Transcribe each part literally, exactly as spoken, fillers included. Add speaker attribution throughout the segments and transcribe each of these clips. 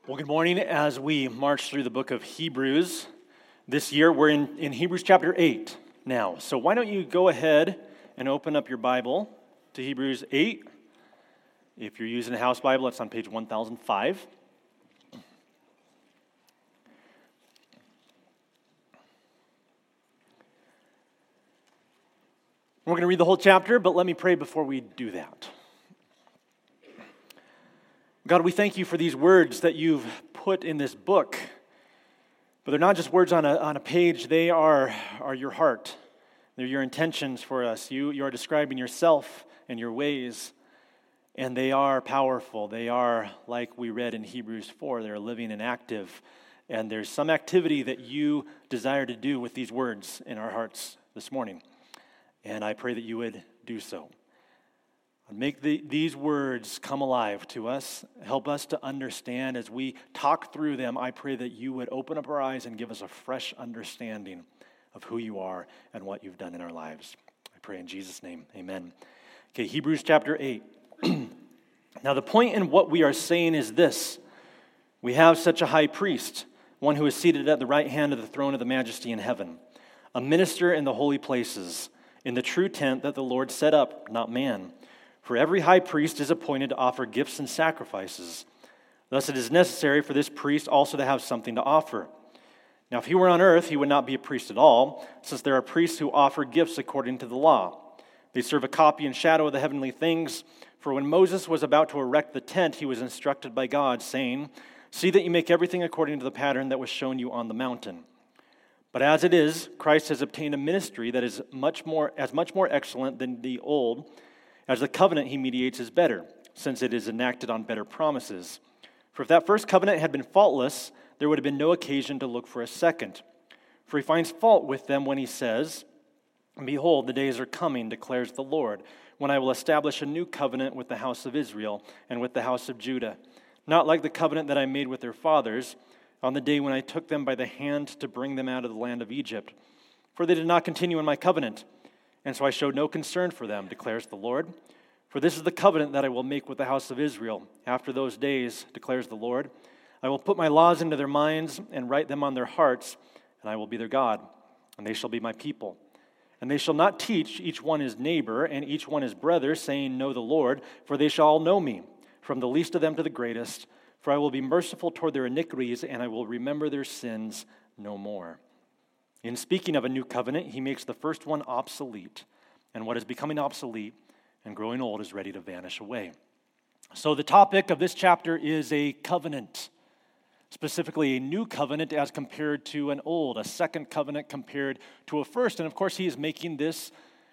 Speaker 1: Well, good morning. As we march through the book of Hebrews this year, we're in, in Hebrews chapter eight now. So why don't you go ahead and open up your Bible to Hebrews eight. If you're using a house Bible, it's on page one thousand five. We're going to read the whole chapter, but let me pray before we do that. God, we thank you for these words that you've put in this book. But they're not just words on a, on a page, they are, are your heart. They're your intentions for us. You, you are describing yourself and your ways, and they are powerful. They are, like we read in Hebrews four, they're living and active. And there's some activity that you desire to do with these words in our hearts this morning. And I pray that you would do so. Make the, these words come alive to us. Help us to understand as we talk through them. I pray that you would open up our eyes and give us a fresh understanding of who you are and what you've done in our lives. I pray in Jesus' name, amen. Okay, Hebrews chapter eight. Now the point in what we are saying is this. We have such a high priest, one who is seated at the right hand of the throne of the majesty in heaven, a minister in the holy places, in the true tent that the Lord set up, not man. For every high priest is appointed to offer gifts and sacrifices. Thus it is necessary for this priest also to have something to offer. Now if he were on earth, he would not be a priest at all, since there are priests who offer gifts according to the law. They serve a copy and shadow of the heavenly things. For when Moses was about to erect the tent, he was instructed by God, saying, "See that you make everything according to the pattern that was shown you on the mountain." But as it is, Christ has obtained a ministry that is much more, as much more excellent than the old, as the covenant he mediates is better, since it is enacted on better promises. For if that first covenant had been faultless, there would have been no occasion to look for a second. For he finds fault with them when he says, "Behold, the days are coming, declares the Lord, when I will establish a new covenant with the house of Israel and with the house of Judah, not like the covenant that I made with their fathers on the day when I took them by the hand to bring them out of the land of Egypt. For they did not continue in my covenant, and so I showed no concern for them, declares the Lord. For this is the covenant that I will make with the house of Israel. After those days, declares the Lord, I will put my laws into their minds and write them on their hearts, and I will be their God, and they shall be my people. And they shall not teach each one his neighbor and each one his brother, saying, Know the Lord, for they shall all know me, from the least of them to the greatest. For I will be merciful toward their iniquities, and I will remember their sins no more." In speaking of a new covenant, he makes the first one obsolete, and what is becoming obsolete and growing old is ready to vanish away. So the topic of this chapter is a covenant, specifically a new covenant as compared to an old, a second covenant compared to a first. And of course, he is making this,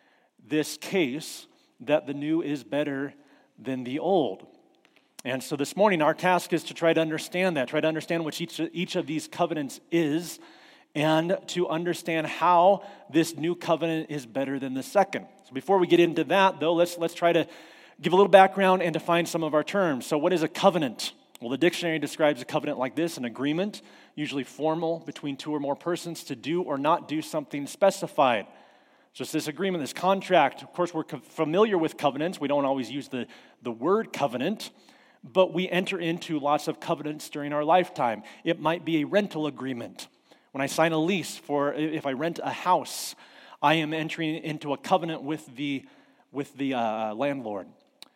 Speaker 1: this case that the new is better than the old. And so this morning, our task is to try to understand that, try to understand what each, each of these covenants is, and to understand how this new covenant is better than the second. So before we get into that, though, let's let's try to give a little background and define some of our terms. So what is a covenant? Well, the dictionary describes a covenant like this: an agreement, usually formal, between two or more persons to do or not do something specified. So it's this agreement, this contract. Of course, we're familiar with covenants. We don't always use the, the word covenant, but we enter into lots of covenants during our lifetime. It might be a rental agreement. When I sign a lease for, if I rent a house, I am entering into a covenant with the with the uh, landlord.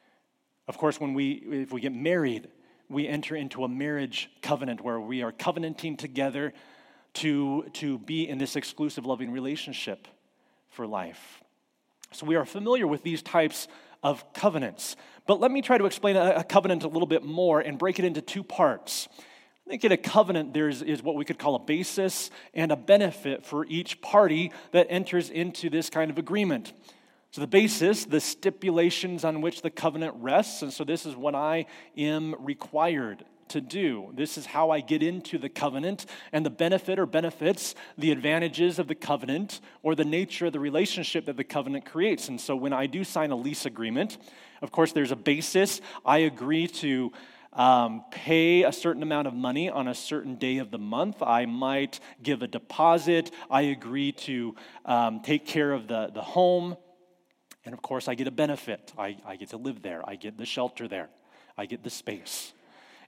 Speaker 1: Of course, when we if we get married, we enter into a marriage covenant where we are covenanting together to to be in this exclusive loving relationship for life. So we are familiar with these types of covenants. But let me try to explain a, a covenant a little bit more and break it into two parts. I think in a covenant there is, is what we could call a basis and a benefit for each party that enters into this kind of agreement. So the basis, the stipulations on which the covenant rests, and so this is what I am required to do. This is how I get into the covenant, and the benefit or benefits, the advantages of the covenant, or the nature of the relationship that the covenant creates. And so when I do sign a lease agreement, of course there's a basis. I agree to Um, pay a certain amount of money on a certain day of the month. I might give a deposit. I agree to um, take care of the, the home. And of course, I get a benefit. I, I get to live there. I get the shelter there. I get the space.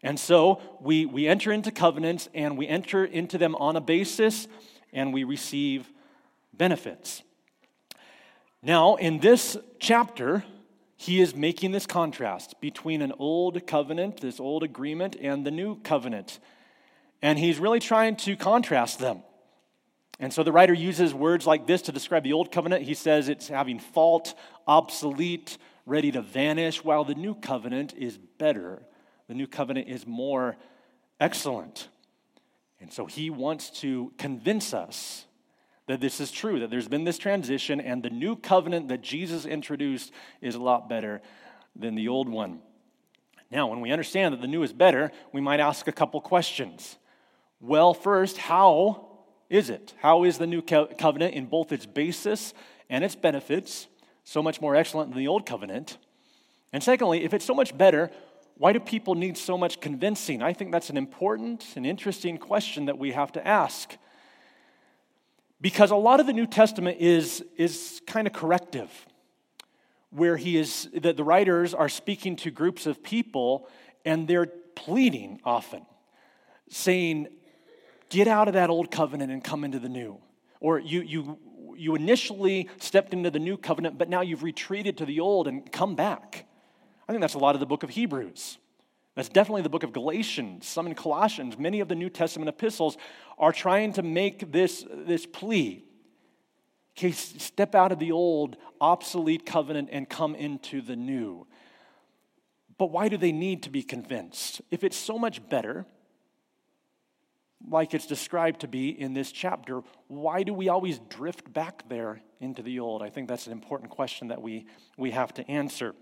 Speaker 1: And so we, we enter into covenants, and we enter into them on a basis, and we receive benefits. Now, in this chapter, he is making this contrast between an old covenant, this old agreement, and the new covenant. And he's really trying to contrast them. And so the writer uses words like this to describe the old covenant. He says it's having fault, obsolete, ready to vanish, while the new covenant is better. The new covenant is more excellent. And so he wants to convince us that this is true, that there's been this transition, and the new covenant that Jesus introduced is a lot better than the old one. Now, when we understand that the new is better, we might ask a couple questions. Well, first, how is it? How is the new co- covenant in both its basis and its benefits so much more excellent than the old covenant? And secondly, if it's so much better, why do people need so much convincing? I think that's an important and interesting question that we have to ask. Because a lot of the New Testament is, is kind of corrective, where he is that the writers are speaking to groups of people, and they're pleading often, saying, get out of that old covenant and come into the new. Or you you you initially stepped into the new covenant, but now you've retreated to the old and come back. I think that's a lot of the book of Hebrews. That's definitely the book of Galatians, some in Colossians. Many of the New Testament epistles are trying to make this, this plea. Okay, step out of the old, obsolete covenant and come into the new. But why do they need to be convinced? If it's so much better, like it's described to be in this chapter, why do we always drift back there into the old? I think that's an important question that we, we have to answer.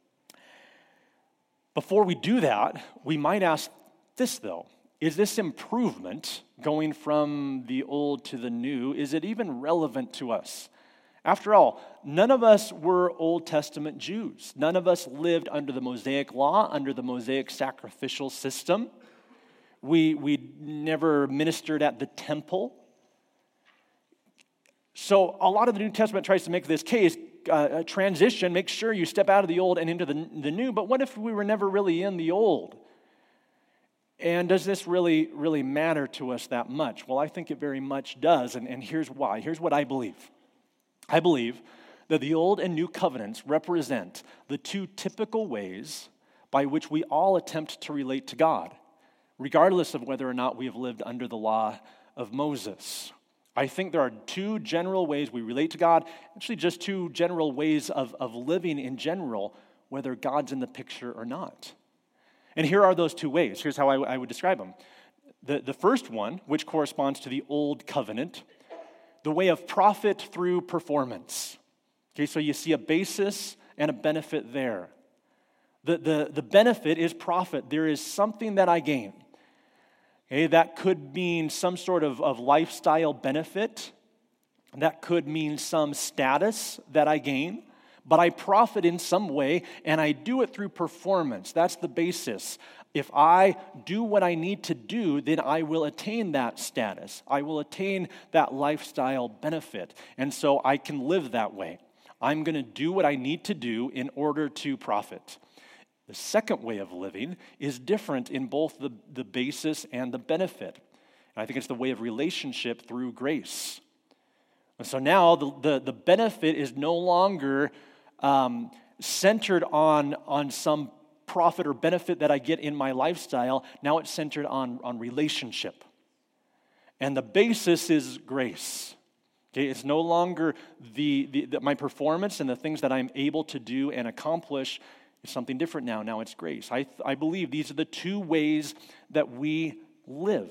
Speaker 1: Before we do that, we might ask this, though. Is this improvement going from the old to the new, is it even relevant to us? After all, none of us were Old Testament Jews. None of us lived under the Mosaic law, under the Mosaic sacrificial system. We, we never ministered at the temple. So a lot of the New Testament tries to make this case, uh, a transition, make sure you step out of the old and into the, the new. But what if we were never really in the old? And does this really, really matter to us that much? Well, I think it very much does, and, and here's why. Here's what I believe. I believe that the old and new covenants represent the two typical ways by which we all attempt to relate to God, regardless of whether or not we have lived under the law of Moses. I think there are two general ways we relate to God, actually just two general ways of, of living in general, whether God's in the picture or not. And here are those two ways. Here's how I, I would describe them. The, the first one, which corresponds to the old covenant, the way of profit through performance. Okay, so you see a basis and a benefit there. The, the, the benefit is profit. There is something that I gain. Okay, that could mean some sort of, of lifestyle benefit. That could mean some status that I gain. But I profit in some way, and I do it through performance. That's the basis. If I do what I need to do, then I will attain that status. I will attain that lifestyle benefit. And so I can live that way. I'm going to do what I need to do in order to profit. The second way of living is different in both the, the basis and the benefit. And I think it's the way of relationship through grace. And so now the, the, the benefit is no longer um, centered on, on some profit or benefit that I get in my lifestyle. Now it's centered on, on relationship. And the basis is grace. Okay, it's no longer the, the, the my performance and the things that I'm able to do and accomplish. It's something different now. Now it's grace. I, I believe these are the two ways that we live.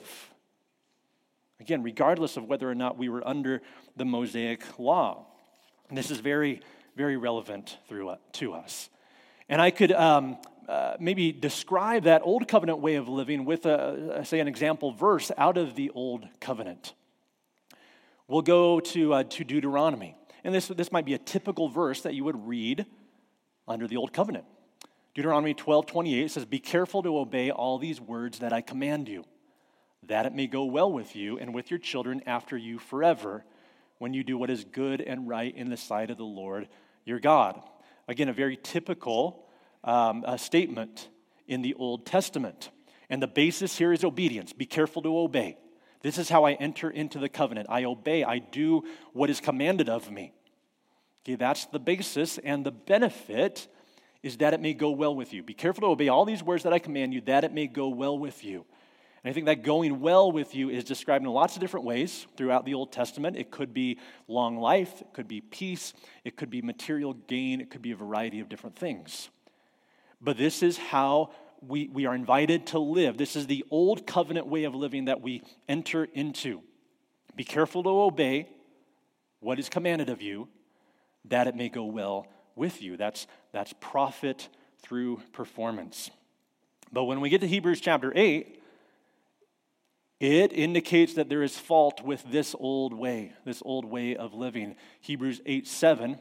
Speaker 1: Again, regardless of whether or not we were under the Mosaic law. And this is very, very relevant through, uh, to us. And I could um, uh, maybe describe that Old Covenant way of living with, a, say, an example verse out of the Old Covenant. We'll go to, uh, to Deuteronomy. And this, this might be a typical verse that you would read under the Old Covenant. Deuteronomy twelve twenty-eight says, "Be careful to obey all these words that I command you, that it may go well with you and with your children after you forever, when you do what is good and right in the sight of the Lord your God." Again, a very typical um, uh, statement in the Old Testament. And the basis here is obedience. Be careful to obey. This is how I enter into the covenant. I obey. I do what is commanded of me. Okay, that's the basis, and the benefit is that it may go well with you. Be careful to obey all these words that I command you, that it may go well with you. And I think that going well with you is described in lots of different ways throughout the Old Testament. It could be long life, it could be peace, it could be material gain, it could be a variety of different things. But this is how we, we are invited to live. This is the old covenant way of living that we enter into. Be careful to obey what is commanded of you, that it may go well with you. That's, that's profit through performance. But when we get to Hebrews chapter eight, it indicates that there is fault with this old way, this old way of living. Hebrews eight seven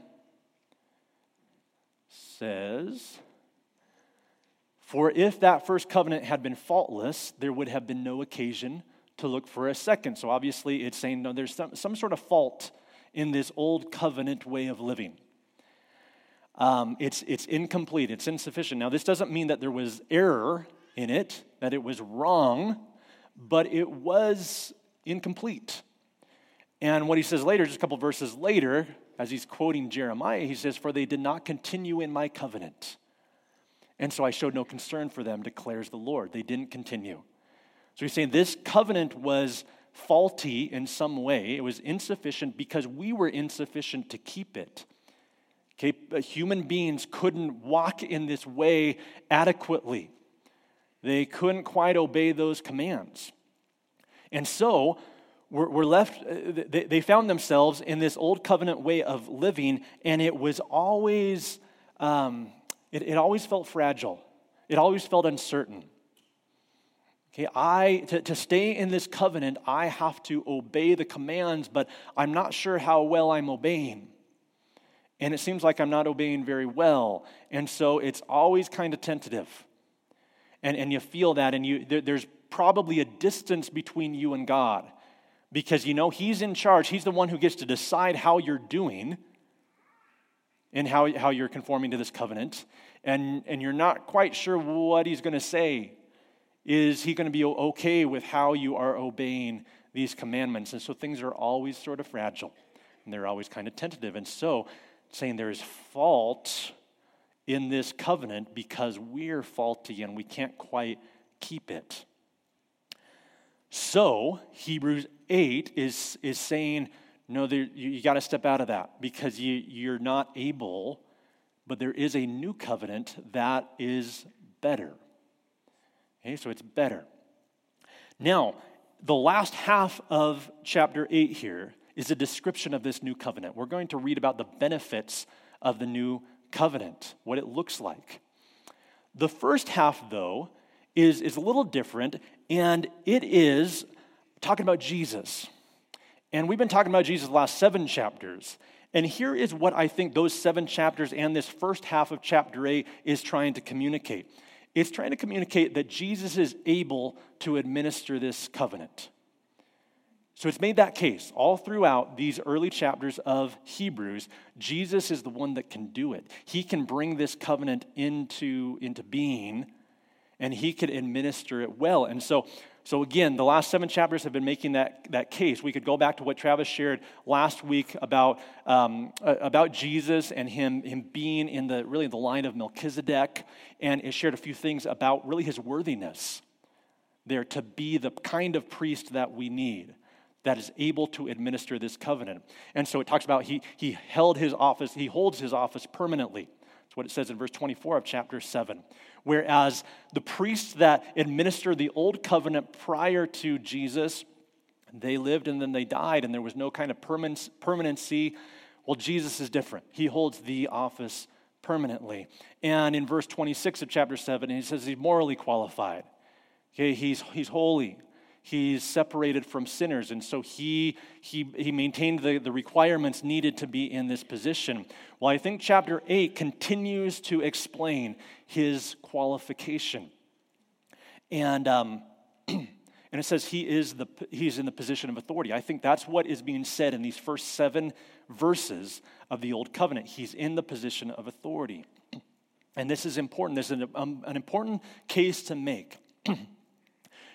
Speaker 1: says, "For if that first covenant had been faultless, there would have been no occasion to look for a second." So obviously it's saying, no, there's some, some sort of fault in this old covenant way of living. Um, it's, it's incomplete, it's insufficient. Now, this doesn't mean that there was error in it, that it was wrong, but it was incomplete. And what he says later, just a couple verses later, as he's quoting Jeremiah, he says, "For they did not continue in my covenant. And so I showed no concern for them, declares the Lord." They didn't continue. So he's saying this covenant was faulty in some way. It was insufficient because we were insufficient to keep it. Okay, human beings couldn't walk in this way adequately. They couldn't quite obey those commands. And so we're, we're left, they, they found themselves in this old covenant way of living, and it was always, um, it, it always felt fragile. It always felt uncertain. Okay, I to, to stay in this covenant, I have to obey the commands, but I'm not sure how well I'm obeying. And it seems like I'm not obeying very well. And so it's always kind of tentative. And, and you feel that, and you there, there's probably a distance between you and God. Because you know He's in charge. He's the one who gets to decide how you're doing and how, how you're conforming to this covenant. And, and you're not quite sure what He's going to say. Is He going to be okay with how you are obeying these commandments? And so things are always sort of fragile, and they're always kind of tentative. And so saying there is fault in this covenant because we're faulty and we can't quite keep it. So Hebrews eight is, is saying, no, there, you, you got to step out of that because you, you're not able, but there is a new covenant that is better. Okay, so it's better. Now, the last half of chapter eight here is a description of this new covenant. We're going to read about the benefits of the new covenant, what it looks like. The first half, though, is, is a little different, and it is talking about Jesus. And we've been talking about Jesus the last seven chapters. And here is what I think those seven chapters and this first half of chapter eight is trying to communicate. It's trying to communicate that Jesus is able to administer this covenant. So it's made that case all throughout these early chapters of Hebrews. Jesus is the one that can do it. He can bring this covenant into, into being, and He could administer it well. And so, so again, the last seven chapters have been making that, that case. We could go back to what Travis shared last week about, um, about Jesus and him, him being in the really the line of Melchizedek, and it shared a few things about really his worthiness there to be the kind of priest that we need, that is able to administer this covenant. And so it talks about he, he held his office, he holds his office permanently. That's what it says in verse twenty-four of chapter seven. Whereas the priests that administered the old covenant prior to Jesus, they lived and then they died, and there was no kind of permanency. Well, Jesus is different. He holds the office permanently. And in verse twenty-six of chapter seven, he says he's morally qualified. Okay, he's, he's holy. He's separated from sinners, and so he he he maintained the, the requirements needed to be in this position. Well, I think chapter eight continues to explain his qualification. And um, and it says he is the he's in the position of authority. I think that's what is being said in these first seven verses of the Old Covenant. He's in the position of authority. And this is important. This is an, um, an important case to make.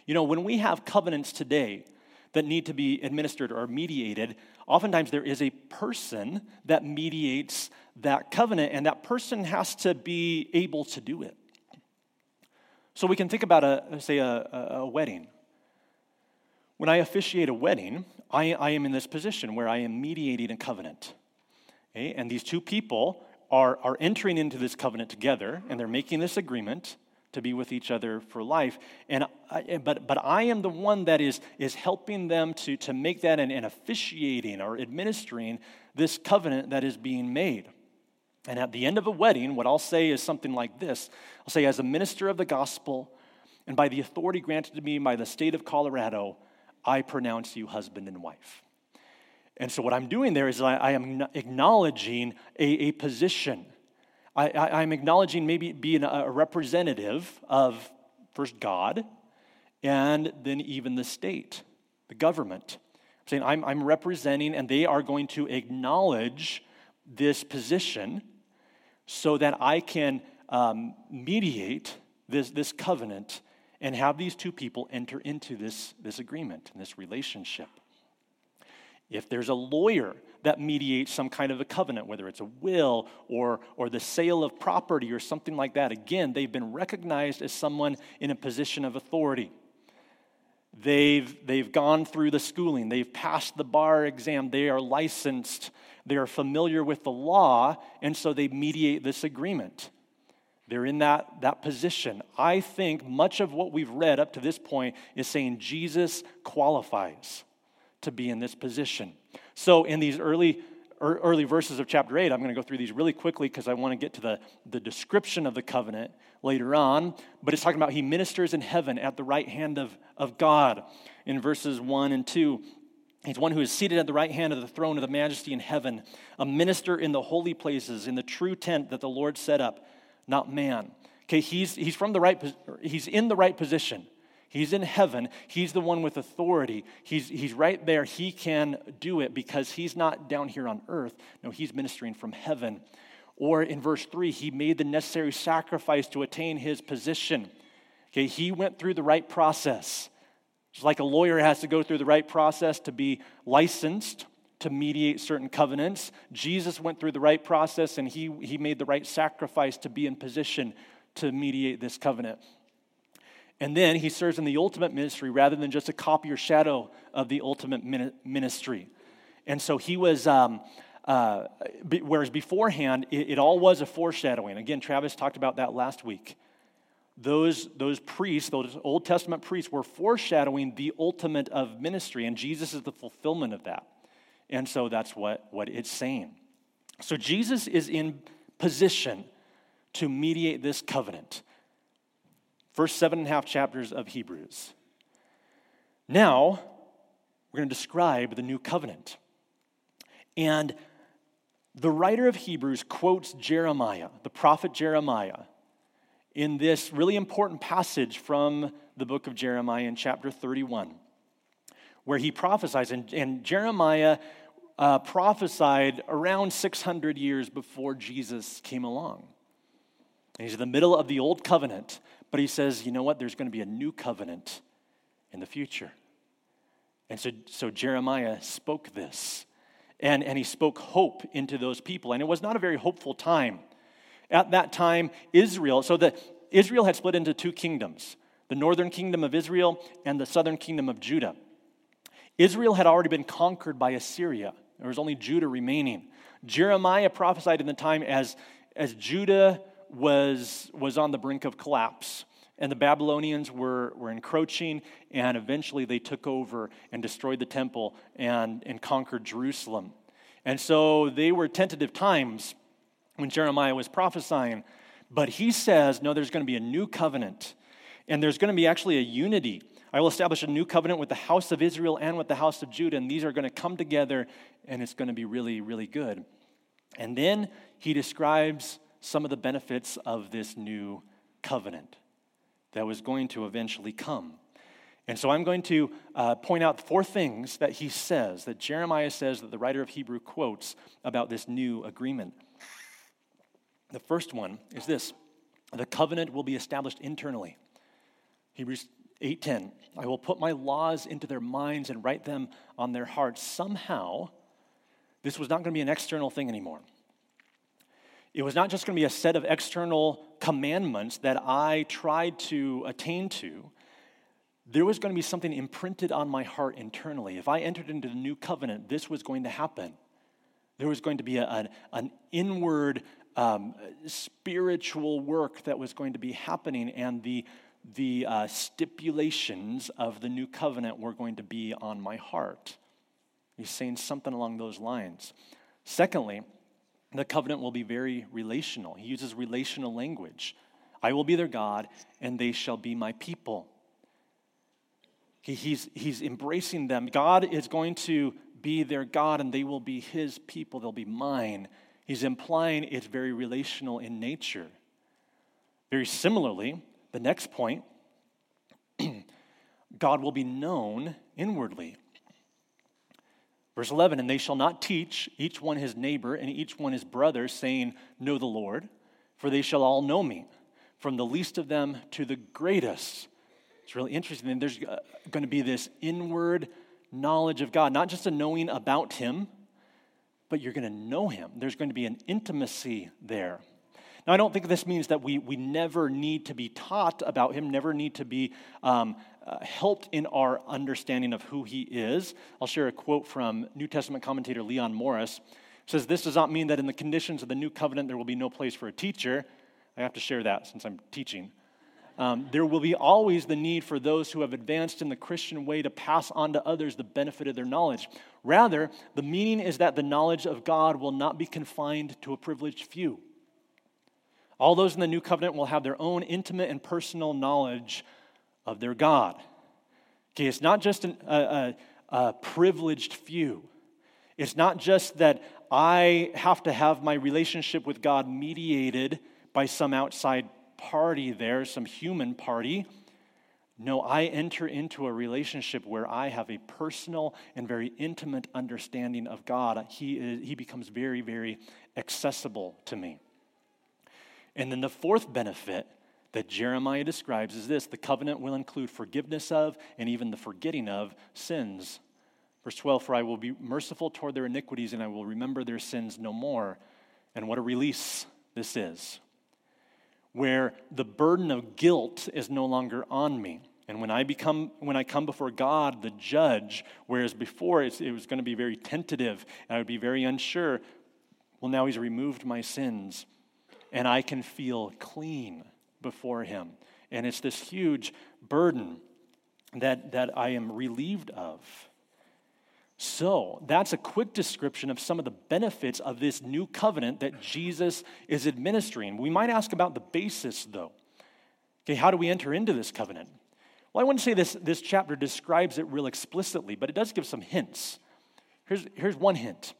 Speaker 1: You know, when we have covenants today that need to be administered or mediated, oftentimes there is a person that mediates that covenant, and that person has to be able to do it. So we can think about, a say, a, a wedding. When I officiate a wedding, I, I am in this position where I am mediating a covenant. Okay? And these two people are, are entering into this covenant together, and they're making this agreement to be with each other for life. And I, but but I am the one that is is helping them to, to make that and, and officiating or administering this covenant that is being made. And at the end of a wedding, what I'll say is something like this. I'll say, as a minister of the gospel, and by the authority granted to me by the state of Colorado, I pronounce you husband and wife. And so what I'm doing there is I, I am acknowledging a, a position. I, I, I'm acknowledging maybe being a representative of first God and then even the state, the government. I'm saying I'm, I'm representing, and they are going to acknowledge this position so that I can um, mediate this, this covenant and have these two people enter into this, this agreement and this relationship. If there's a lawyer that mediates some kind of a covenant, whether it's a will or, or the sale of property or something like that, again, they've been recognized as someone in a position of authority. They've, they've gone through the schooling. They've passed the bar exam. They are licensed. They are familiar with the law, and so they mediate this agreement. They're in that, that position. I think much of what we've read up to this point is saying Jesus qualifies to be in this position. So in these early early verses of chapter eight, I'm going to go through these really quickly because I want to get to the, the description of the covenant later on. But it's talking about he ministers in heaven at the right hand of, of God. In verses one and two, he's one who is seated at the right hand of the throne of the majesty in heaven, a minister in the holy places, in the true tent that the Lord set up, not man. Okay, he's he's from the right, he's in the right position. He's in heaven. He's the one with authority. He's, he's right there. He can do it because he's not down here on earth. No, he's ministering from heaven. Or in verse three, he made the necessary sacrifice to attain his position. Okay, he went through the right process. Just like a lawyer has to go through the right process to be licensed to mediate certain covenants, Jesus went through the right process and he, he made the right sacrifice to be in position to mediate this covenant. And then he serves in the ultimate ministry rather than just a copy or shadow of the ultimate ministry. And so he was, um, uh, whereas beforehand, it, it all was a foreshadowing. Again, Travis talked about that last week. Those, those priests, those Old Testament priests, were foreshadowing the ultimate of ministry, and Jesus is the fulfillment of that. And so that's what, what it's saying. So Jesus is in position to mediate this covenant. First seven and a half chapters of Hebrews. Now, we're going to describe the new covenant. And the writer of Hebrews quotes Jeremiah, the prophet Jeremiah, in this really important passage from the book of Jeremiah in chapter thirty-one, where he prophesies. And, and Jeremiah uh, prophesied around six hundred years before Jesus came along. And he's in the middle of the old covenant. But he says, you know what? There's going to be a new covenant in the future. And so, so Jeremiah spoke this. And, and he spoke hope into those people. And it was not a very hopeful time. At that time, Israel, so the, Israel had split into two kingdoms. The northern kingdom of Israel and the southern kingdom of Judah. Israel had already been conquered by Assyria. There was only Judah remaining. Jeremiah prophesied in the time as, as Judah was was on the brink of collapse, and the Babylonians were, were encroaching, and eventually they took over and destroyed the temple and, and conquered Jerusalem. And so they were tentative times when Jeremiah was prophesying, but he says, no, there's going to be a new covenant, and there's going to be actually a unity. I will establish a new covenant with the house of Israel and with the house of Judah, and these are going to come together, and it's going to be really, really good. And then he describes some of the benefits of this new covenant that was going to eventually come. And so I'm going to uh, point out four things that he says, that Jeremiah says, that the writer of Hebrew quotes about this new agreement. The first one is this: the covenant will be established internally. Hebrews eight ten, I will put my laws into their minds and write them on their hearts. Somehow, this was not going to be an external thing anymore. It was not just going to be a set of external commandments that I tried to attain to. There was going to be something imprinted on my heart internally. If I entered into the new covenant, this was going to happen. There was going to be a, an, an inward um, spiritual work that was going to be happening, and the, the uh, stipulations of the new covenant were going to be on my heart. He's saying something along those lines. Secondly, the covenant will be very relational. He uses relational language. I will be their God, and they shall be my people. He, he's, he's embracing them. God is going to be their God, and they will be his people. They'll be mine. He's implying it's very relational in nature. Very similarly, the next point, God will be known inwardly. Verse eleven, and they shall not teach each one his neighbor and each one his brother, saying, know the Lord, for they shall all know me, from the least of them to the greatest. It's really interesting. And there's going to be this inward knowledge of God, not just a knowing about him, but you're going to know him. There's going to be an intimacy there. Now, I don't think this means that we, we never need to be taught about him, never need to be um, uh, helped in our understanding of who he is. I'll share a quote from New Testament commentator Leon Morris. It says, this does not mean that in the conditions of the new covenant there will be no place for a teacher. I have to share that since I'm teaching. Um, there will be always the need for those who have advanced in the Christian way to pass on to others the benefit of their knowledge. Rather, the meaning is that the knowledge of God will not be confined to a privileged few. All those in the new covenant will have their own intimate and personal knowledge of their God. Okay, it's not just an, a, a, a privileged few. It's not just that I have to have my relationship with God mediated by some outside party there, some human party. No, I enter into a relationship where I have a personal and very intimate understanding of God. He is, he becomes very, very accessible to me. And then the fourth benefit that Jeremiah describes is this: the covenant will include forgiveness of and even the forgetting of sins. Verse twelve, for I will be merciful toward their iniquities and I will remember their sins no more. And what a release this is, where the burden of guilt is no longer on me. And when I become, when I come before God, the judge, whereas before it's, it was going to be very tentative and I would be very unsure, well, now he's removed my sins and I can feel clean before him. And it's this huge burden that, that I am relieved of. So that's a quick description of some of the benefits of this new covenant that Jesus is administering. We might ask about the basis, though. Okay, how do we enter into this covenant? Well, I wouldn't say this, this chapter describes it real explicitly, but it does give some hints. Here's, here's one hint.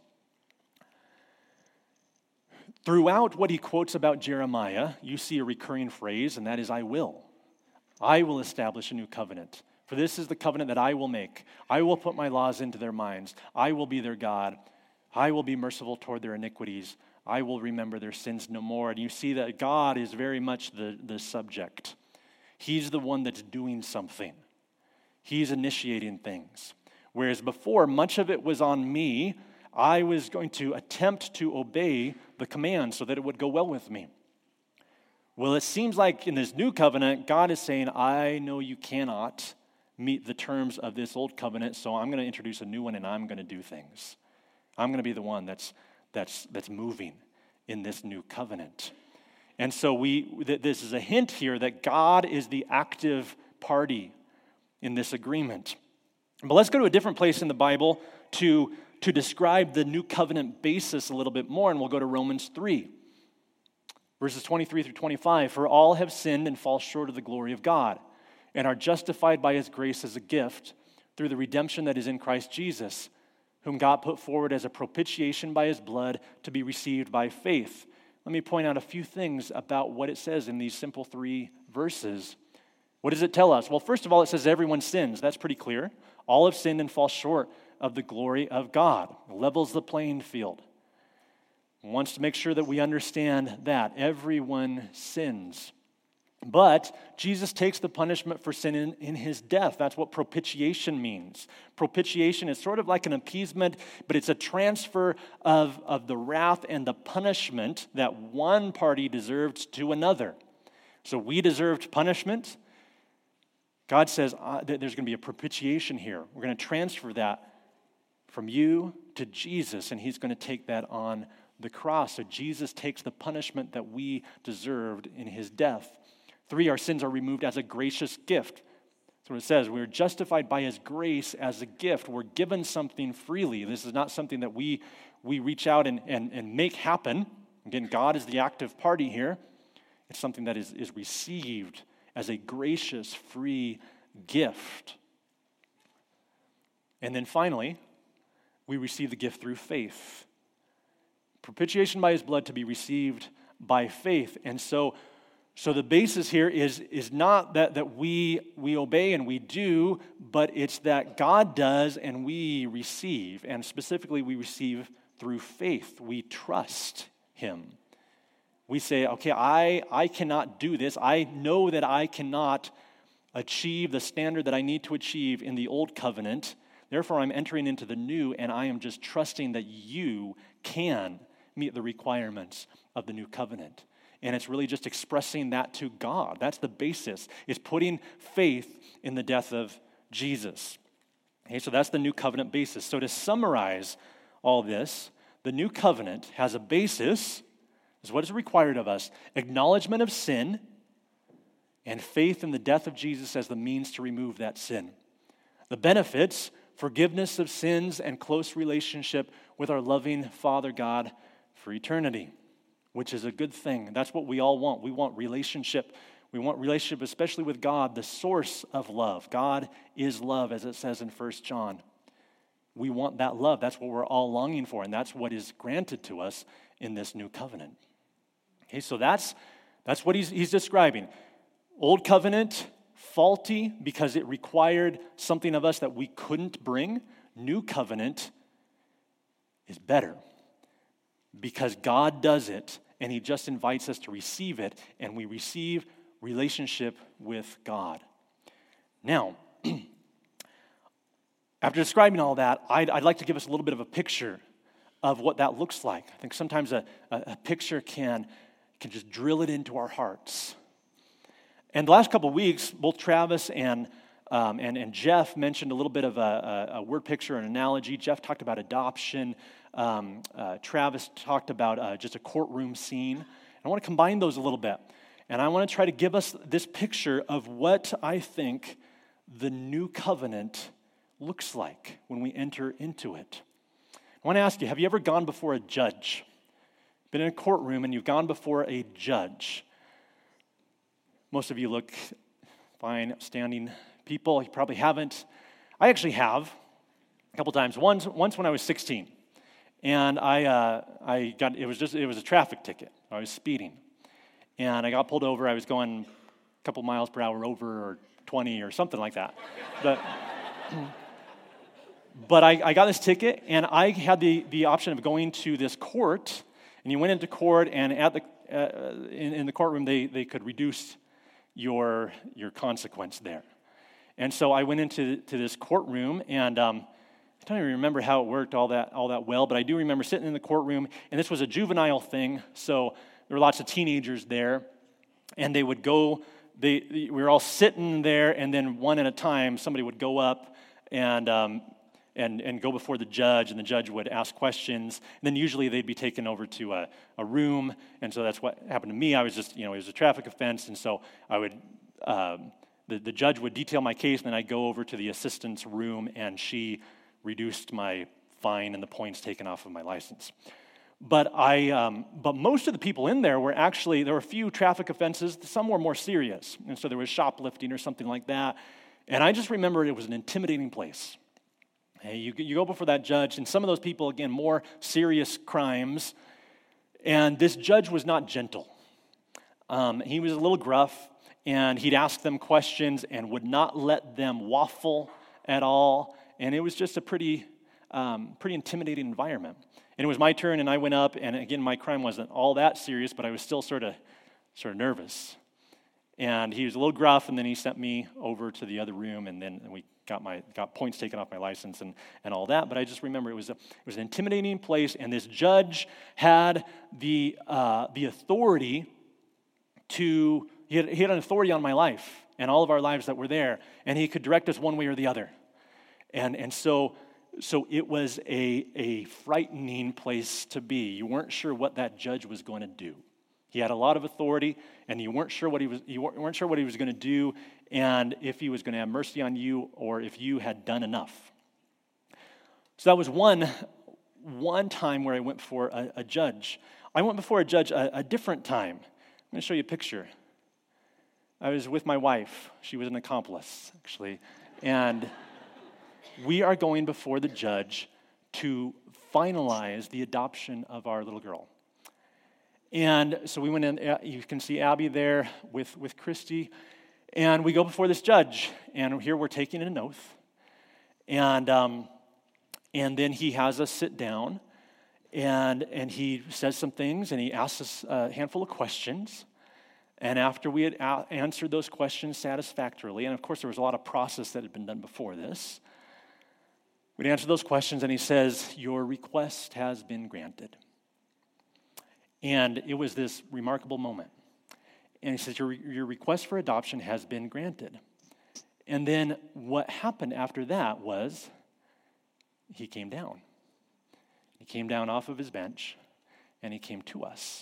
Speaker 1: Throughout what he quotes about Jeremiah, you see a recurring phrase, and that is, I will. I will establish a new covenant. For this is the covenant that I will make. I will put my laws into their minds. I will be their God. I will be merciful toward their iniquities. I will remember their sins no more. And you see that God is very much the, the subject. He's the one that's doing something. He's initiating things. Whereas before, much of it was on me. I was going to attempt to obey the command so that it would go well with me. Well, it seems like in this new covenant, God is saying, I know you cannot meet the terms of this old covenant, so I'm going to introduce a new one and I'm going to do things. I'm going to be the one that's that's that's moving in this new covenant. And so we th- this is a hint here that God is the active party in this agreement. But let's go to a different place in the Bible to, to describe the new covenant basis a little bit more, and we'll go to Romans three. Verses twenty-three through twenty-five, for all have sinned and fall short of the glory of God, and are justified by his grace as a gift through the redemption that is in Christ Jesus, whom God put forward as a propitiation by his blood to be received by faith. Let me point out a few things about what it says in these simple three verses. What does it tell us? Well, first of all, it says everyone sins. That's pretty clear. All have sinned and fall short of the glory of God. It levels the playing field. It wants to make sure that we understand that everyone sins. But Jesus takes the punishment for sin in, in his death. That's what propitiation means. Propitiation is sort of like an appeasement, but it's a transfer of, of the wrath and the punishment that one party deserved to another. So we deserved punishment. God says uh, that there's going to be a propitiation here. We're going to transfer that from you to Jesus, and he's going to take that on the cross. So Jesus takes the punishment that we deserved in his death. Three, our sins are removed as a gracious gift. That's what it says. We're justified by his grace as a gift. We're given something freely. This is not something that we, we reach out and, and, and make happen. Again, God is the active party here. It's something that is, is received as a gracious, free gift. And then finally, we receive the gift through faith. Propitiation by his blood to be received by faith. And so So the basis here is, is not that, that we, we obey and we do, but it's that God does and we receive. And specifically, we receive through faith. We trust him. We say, okay, I, I cannot do this. I know that I cannot achieve the standard that I need to achieve in the old covenant. Therefore, I'm entering into the new, and I am just trusting that you can meet the requirements of the new covenant. And it's really just expressing that to God. That's the basis, is putting faith in the death of Jesus. Okay, so that's the new covenant basis. So to summarize all this, the new covenant has a basis, is what is required of us, acknowledgement of sin, and faith in the death of Jesus as the means to remove that sin. The benefits, forgiveness of sins and close relationship with our loving Father God for eternity, which is a good thing. That's what we all want. We want relationship. We want relationship, especially with God, the source of love. God is love, as it says in First John. We want that love. That's what we're all longing for, and that's what is granted to us in this new covenant. Okay, so that's, that's what he's, he's describing. Old covenant, faulty because it required something of us that we couldn't bring. New covenant is better because God does it, and he just invites us to receive it, and we receive relationship with God. Now, after describing all that, I'd, I'd like to give us a little bit of a picture of what that looks like. I think sometimes a, a, a picture can, can just drill it into our hearts. And the last couple of weeks, both Travis and um, and, and Jeff mentioned a little bit of a, a, a word picture, an analogy. Jeff talked about adoption. Um, uh, Travis talked about uh, just a courtroom scene. I want to combine those a little bit. And I want to try to give us this picture of what I think the new covenant looks like when we enter into it. I want to ask you, have you ever gone before a judge? Been in a courtroom and you've gone before a judge? Most of you look fine, upstanding people. You probably haven't. I actually have a couple times. Once, once when I was sixteen, and I, uh, I got it was just it was a traffic ticket. I was speeding, and I got pulled over. I was going a couple miles per hour over, or twenty, or something like that. But but I, I got this ticket, and I had the the option of going to this court. And you went into court, and at the uh, in, in the courtroom, they they could reduce your your consequence there. And so I went into to this courtroom, and um, I don't even remember how it worked all that all that well, but I do remember sitting in the courtroom, and this was a juvenile thing, so there were lots of teenagers there, and they would go, they we were all sitting there, and then one at a time, somebody would go up and um, and and go before the judge, and the judge would ask questions, and then usually they'd be taken over to a, a room, and so that's what happened to me. I was just, you know, it was a traffic offense, and so I would, um, the, the judge would detail my case, and then I'd go over to the assistant's room, and she reduced my fine and the points taken off of my license. But I, um, but most of the people in there were actually, there were a few traffic offenses, some were more serious, and so there was shoplifting or something like that, and I just remember it was an intimidating place. Hey, you, you go before that judge, and some of those people, again, more serious crimes, and this judge was not gentle. Um, he was a little gruff, and he'd ask them questions and would not let them waffle at all, and it was just a pretty, um, pretty intimidating environment. And it was my turn, and I went up, and again, my crime wasn't all that serious, but I was still sort of, sort of nervous. And he was a little gruff, and then he sent me over to the other room, and then we got my got points taken off my license and, and all that. But I just remember it was a it was an intimidating place, and this judge had the uh, the authority to he had, he had an authority on my life and all of our lives that were there, and he could direct us one way or the other. And and so so it was a a frightening place to be. You weren't sure what that judge was going to do. He had a lot of authority, and you weren't sure what he was. You weren't sure what he was going to do, and if he was going to have mercy on you, or if you had done enough. So that was one one time where I went before a, a judge. I went before a judge a, a different time. I'm going to show you a picture. I was with my wife. She was an accomplice, actually, and we are going before the judge to finalize the adoption of our little girl. And so we went in, you can see Abby there with, with Christy, and we go before this judge, and here we're taking an oath, and um, and then he has us sit down, and and he says some things, and he asks us a handful of questions, and after we had a- answered those questions satisfactorily, and of course there was a lot of process that had been done before this, we'd answer those questions, and he says, "Your request has been granted." And it was this remarkable moment. And he says, your, your request for adoption has been granted. And then what happened after that was he came down. He came down off of his bench, and he came to us.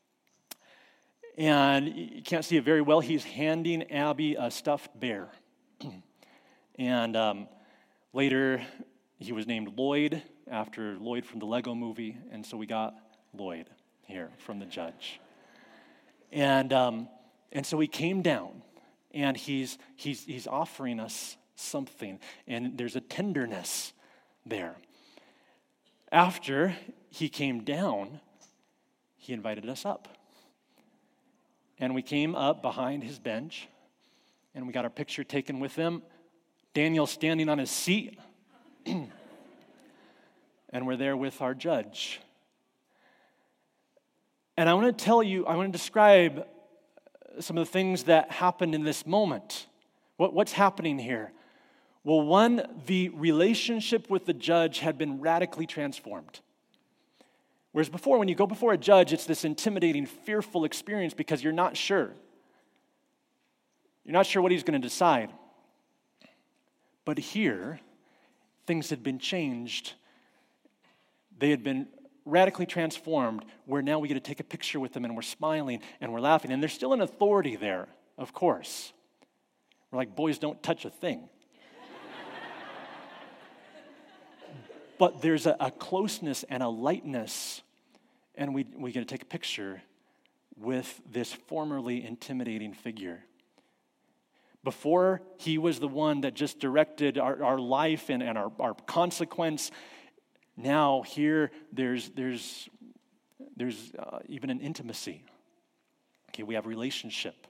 Speaker 1: And you can't see it very well. He's handing Abby a stuffed bear. and um, later, he was named Lloyd, after Lloyd from the Lego movie. And so we got Lloyd here from the judge. And um, and so he came down, and he's he's he's offering us something, and there's a tenderness there. After he came down, he invited us up. And we came up behind his bench, and we got our picture taken with him. Daniel standing on his seat, and we're there with our judge. And I want to tell you, I want to describe some of the things that happened in this moment. What, what's happening here? Well, one, the relationship with the judge had been radically transformed. Whereas before, when you go before a judge, it's this intimidating, fearful experience because you're not sure. You're not sure what he's going to decide. But here, things had been changed. They had been radically transformed, where now we get to take a picture with them, and we're smiling, and we're laughing. And there's still an authority there, of course. We're like, boys don't touch a thing. But there's a, a closeness and a lightness, and we, we get to take a picture with this formerly intimidating figure. Before, he was the one that just directed our, our life and, and our, our consequence. Now here, there's there's there's uh, even an intimacy. Okay, we have relationship.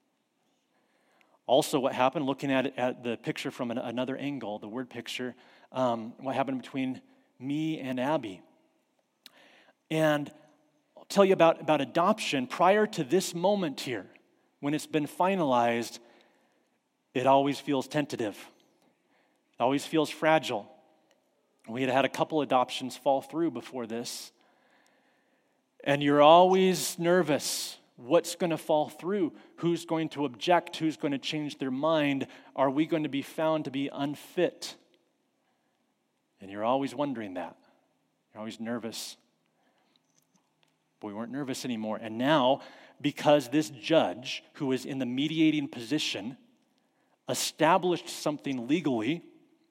Speaker 1: Also, what happened, looking at it, at the picture from an, another angle, the word picture, um, what happened between me and Abby. And I'll tell you about, about adoption. Prior to this moment here, when it's been finalized, it always feels tentative. It always feels fragile. We had had a couple adoptions fall through before this. And you're always nervous. What's going to fall through? Who's going to object? Who's going to change their mind? Are we going to be found to be unfit? And you're always wondering that. You're always nervous. But we weren't nervous anymore. And now, because this judge, who is in the mediating position, established something legally,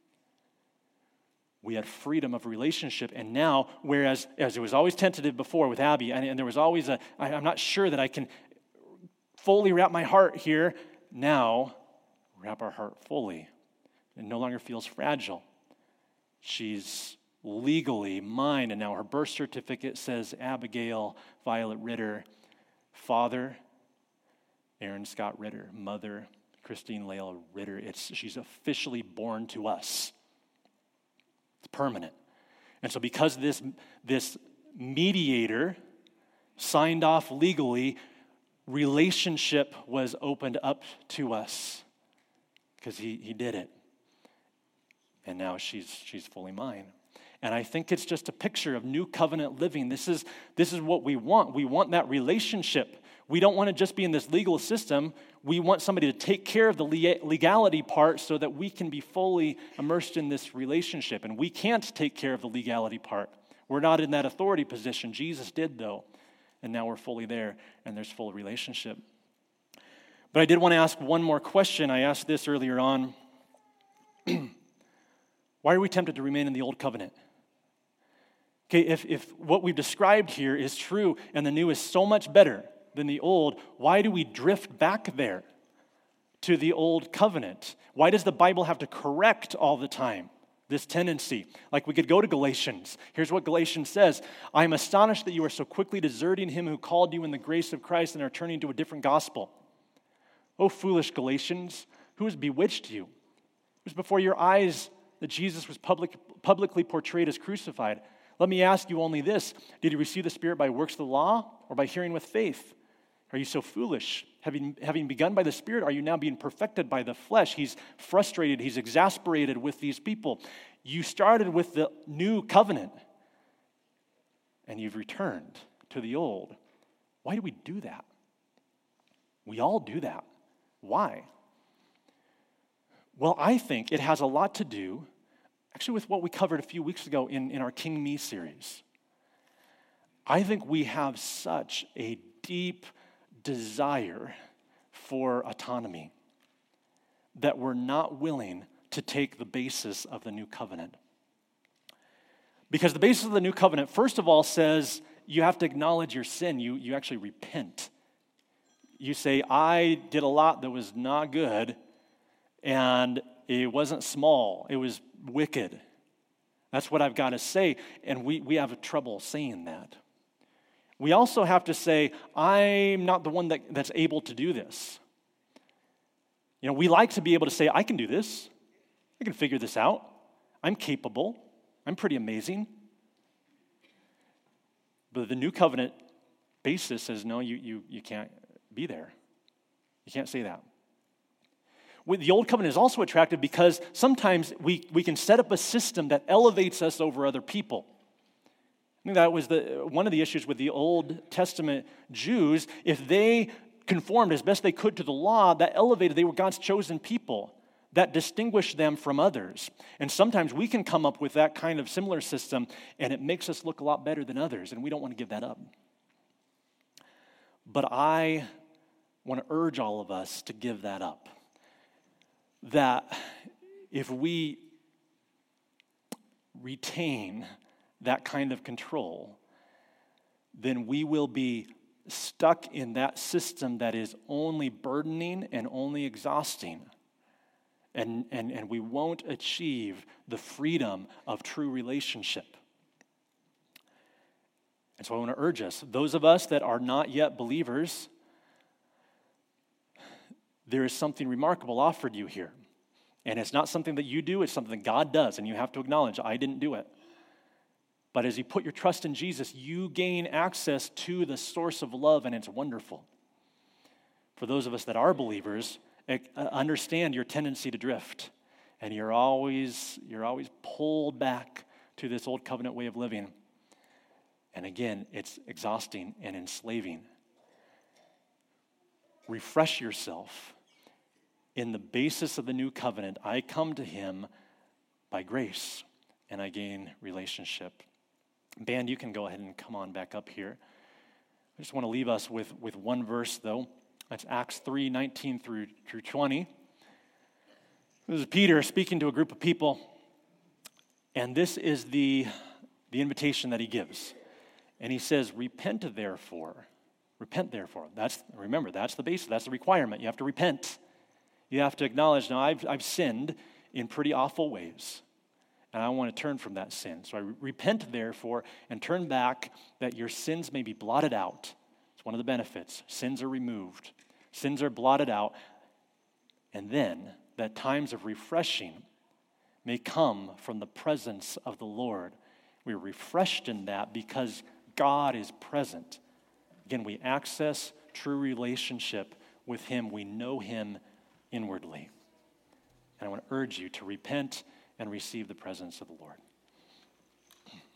Speaker 1: we had freedom of relationship. And now, whereas as it was always tentative before with Abby, and, and there was always a, I, I'm not sure that I can fully wrap my heart here, now wrap our heart fully. It no longer feels fragile. She's legally mine, and now her birth certificate says Abigail Violet Ritter, father, Aaron Scott Ritter, mother, Christine Layla Ritter. It's, she's officially born to us. It's permanent. And so because this, this mediator signed off legally, relationship was opened up to us because he, he did it. And now she's she's fully mine. And I think it's just a picture of new covenant living. This is, this is what we want. We want that relationship. We don't want to just be in this legal system. We want somebody to take care of the legality part so that we can be fully immersed in this relationship. And we can't take care of the legality part. We're not in that authority position. Jesus did, though. And now we're fully there, and there's full relationship. But I did want to ask one more question. I asked this earlier on. Why are we tempted to remain in the old covenant? Okay, if, if what we've described here is true and the new is so much better than the old, why do we drift back there to the old covenant? Why does the Bible have to correct all the time this tendency? Like we could go to Galatians. Here's what Galatians says. I am astonished that you are so quickly deserting him who called you in the grace of Christ and are turning to a different gospel. O foolish Galatians, who has bewitched you? It was before your eyes that Jesus was public, publicly portrayed as crucified. Let me ask you only this. Did you receive the Spirit by works of the law or by hearing with faith? Are you so foolish? Having, having begun by the Spirit, are you now being perfected by the flesh? He's frustrated. He's exasperated with these people. You started with the new covenant, and you've returned to the old. Why do we do that? We all do that. Why? Well, I think it has a lot to do, actually, with what we covered a few weeks ago in, in our King Me series. I think we have such a deep desire for autonomy that we're not willing to take the basis of the new covenant. Because the basis of the new covenant, first of all, says you have to acknowledge your sin. You, you actually repent. You say, I did a lot that was not good, and it wasn't small. It was wicked. That's what I've got to say, and we, we have trouble saying that. We also have to say, I'm not the one that, that's able to do this. You know, we like to be able to say, I can do this. I can figure this out. I'm capable. I'm pretty amazing. But the new covenant basis says, no, you, you, you can't be there. You can't say that. With the old covenant is also attractive because sometimes we, we can set up a system that elevates us over other people. I think that was the one of the issues with the Old Testament Jews. If they conformed as best they could to the law, that elevated, they were God's chosen people. That distinguished them from others. And sometimes we can come up with that kind of similar system, and it makes us look a lot better than others, and we don't want to give that up. But I want to urge all of us to give that up. That if we retain that kind of control, then we will be stuck in that system that is only burdening and only exhausting. And, and, and we won't achieve the freedom of true relationship. And so I want to urge us, those of us that are not yet believers, there is something remarkable offered you here. And it's not something that you do, it's something God does, and you have to acknowledge, I didn't do it. But as you put your trust in Jesus, you gain access to the source of love, and it's wonderful. For those of us that are believers, understand your tendency to drift, and you're always you're always pulled back to this old covenant way of living. And again, it's exhausting and enslaving. Refresh yourself in the basis of the new covenant. I come to him by grace, and I gain relationship. Band, you can go ahead and come on back up here. I just want to leave us with, with one verse, though. That's Acts three, nineteen through, through twenty. This is Peter speaking to a group of people, and this is the, the invitation that he gives. And he says, repent therefore. Repent therefore. That's, remember, that's the basis, that's the requirement. You have to repent. You have to acknowledge, now I've, I've sinned in pretty awful ways, and I want to turn from that sin. So I re- repent therefore and turn back that your sins may be blotted out. It's one of the benefits. Sins are removed. Sins are blotted out. And then that times of refreshing may come from the presence of the Lord. We're refreshed in that because God is present. Again, we access true relationship with him, we know him inwardly. And I want to urge you to repent and receive the presence of the Lord.